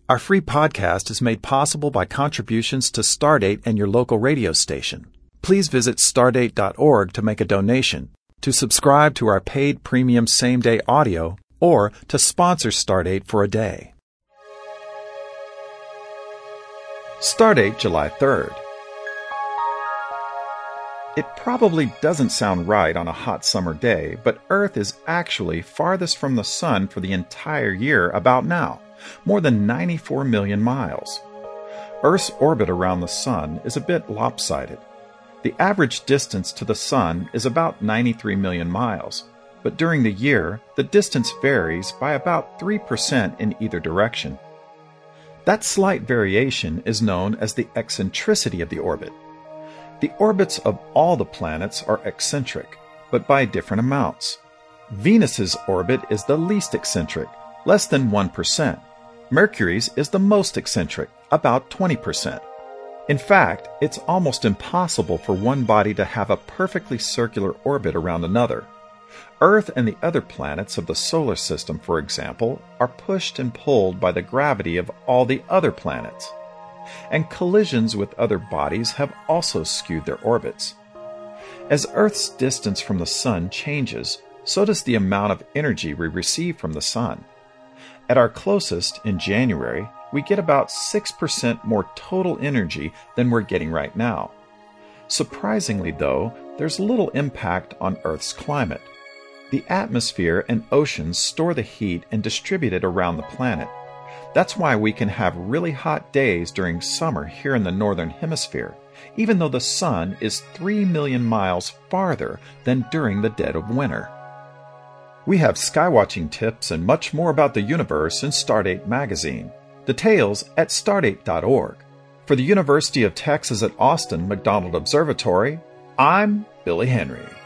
Our free podcast is made possible by contributions to Stardate and your local radio station. Please visit stardate.org to make a donation, to subscribe to our paid premium same-day audio, or to sponsor Stardate for a day. Stardate, July 3rd. It probably doesn't sound right on a hot summer day, but Earth is actually farthest from the Sun for the entire year about now, more than 94 million miles. Earth's orbit around the Sun is a bit lopsided. The average distance to the Sun is about 93 million miles, but during the year, the distance varies by about 3% in either direction. That slight variation is known as the eccentricity of the orbit. The orbits of all the planets are eccentric, but by different amounts. Venus's orbit is the least eccentric, less than 1%. Mercury's is the most eccentric, about 20%. In fact, it's almost impossible for one body to have a perfectly circular orbit around another. Earth and the other planets of the solar system, for example, are pushed and pulled by the gravity of all the other planets. And collisions with other bodies have also skewed their orbits. As Earth's distance from the Sun changes, so does the amount of energy we receive from the Sun. At our closest, in January, we get about 6% more total energy than we're getting right now. Surprisingly, though, there's little impact on Earth's climate. The atmosphere and oceans store the heat and distribute it around the planet. That's why we can have really hot days during summer here in the Northern Hemisphere, even though the Sun is 3 million miles farther than during the dead of winter. We have skywatching tips and much more about the universe in Stardate magazine. Details at stardate.org. For the University of Texas at Austin McDonald Observatory, I'm Billy Henry.